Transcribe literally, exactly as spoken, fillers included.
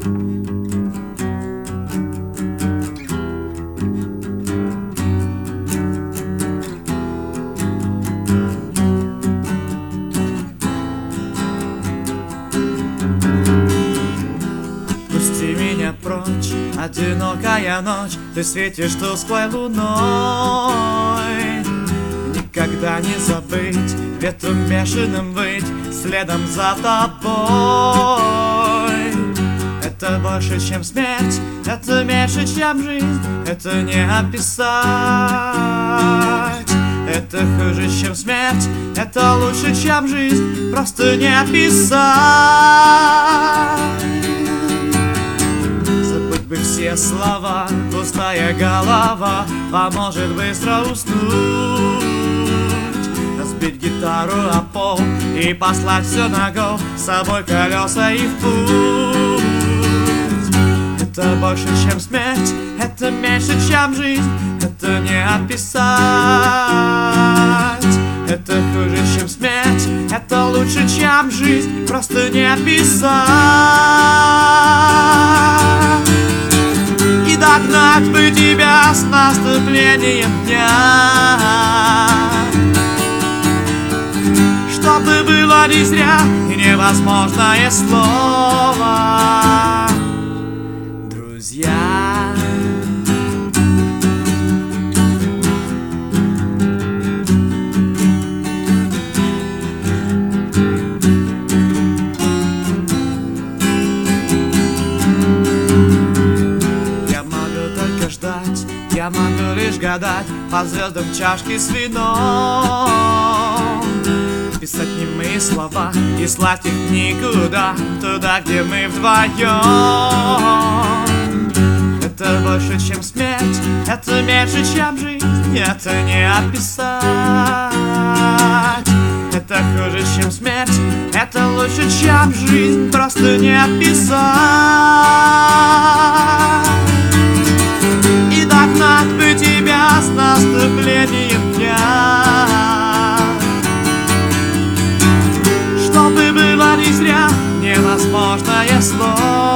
Пусти меня прочь, одинокая ночь, ты светишь тусклой луной. Никогда не забыть, ветром бешеным выть, следом за тобой. Это больше, чем смерть, это меньше, чем жизнь, это не описать. Это хуже, чем смерть, это лучше, чем жизнь, просто не описать. Забыть бы все слова, пустая голова поможет быстро уснуть. Разбить гитару о пол и послать все на гол, с собой колеса и в путь. Это больше, чем смерть, это меньше, чем жизнь, это не описать. Это хуже, чем смерть, это лучше, чем жизнь, просто не описать. И догнать бы тебя с наступлением дня, чтобы было не зря и невозможное слово. Друзья, я могу только ждать, я могу лишь гадать по звездам в чашке с вином, писать немые слова и слать их никуда, туда, где мы вдвоем. Это больше, чем смерть, это меньше, чем жизнь, это не описать. Это хуже, чем смерть, это лучше, чем жизнь, просто не описать. И догнать бы тебя с наступлением дня, чтобы было не зря невозможное слово.